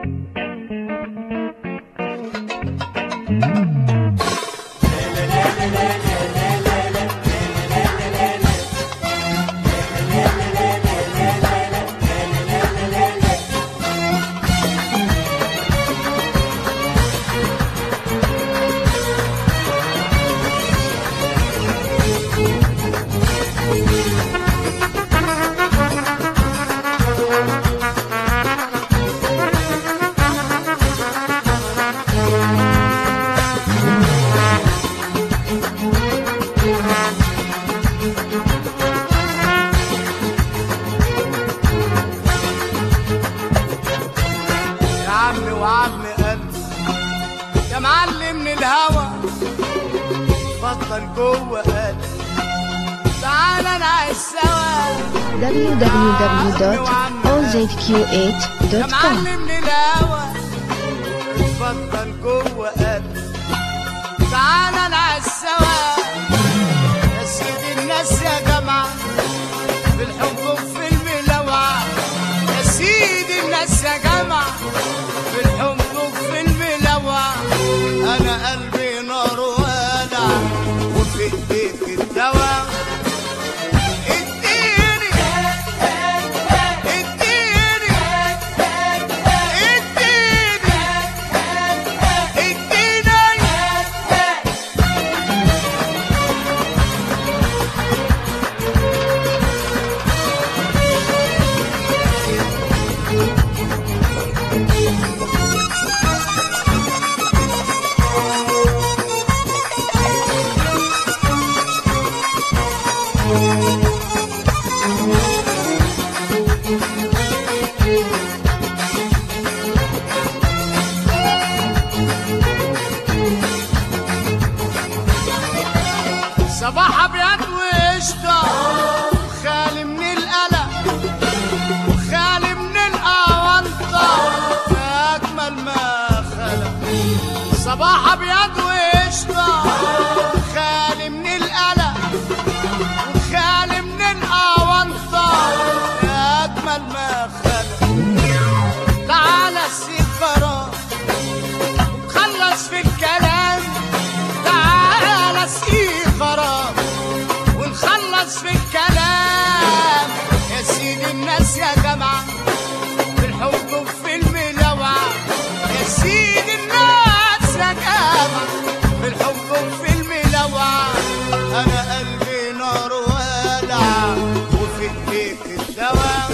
وعم قلبي يا معلم من الهوى اتفضل جوه قلبي تعالى نعيش سوا www.allzq8.com يا معلم من الهوى اتفضل جوه قلبي تعالى نعيش سوا يا سيدي الناس يا جماعة بالحب وفي الملوعة يا سيدي الناس يا جماعة بالحب وفي الملوعة أنا قلبي نار ولع وفي إيديك الدواء صباح ابيض وقشطه خالي من القلق وخالي من الاونطه فاجمل ما خلق صباح ابيض وقشطه خالي من القلق وخالي من الاونطه فاجمل ما خلق تعالى سيب قرار وخلص في الكلام تعالى سيب قرار ونخلص في الكلام يا سيدي الناس يا جماعة بالحب وفي الملوعة يا سيدي الناس يا جماعة بالحب وفي الملوعة أنا قلبي نار ولع وفي إيديك الدواء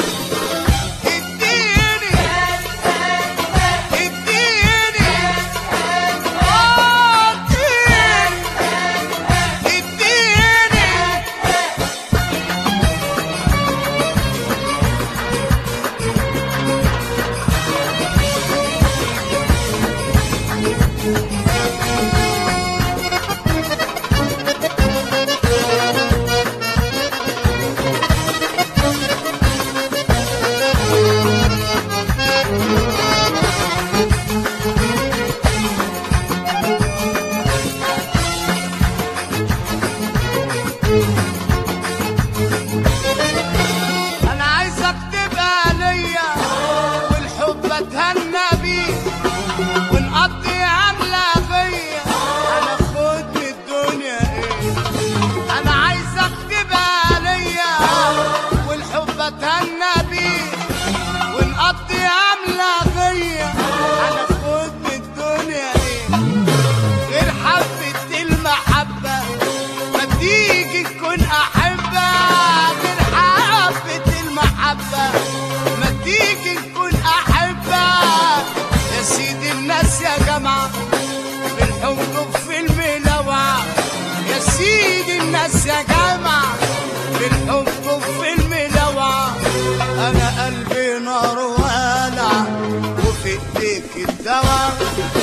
بالحب وفي الملوعة يا سيدي الناس يا جماعة بالحب وفي الملوعة أنا قلبي نار ولع وفي إيديك الدواء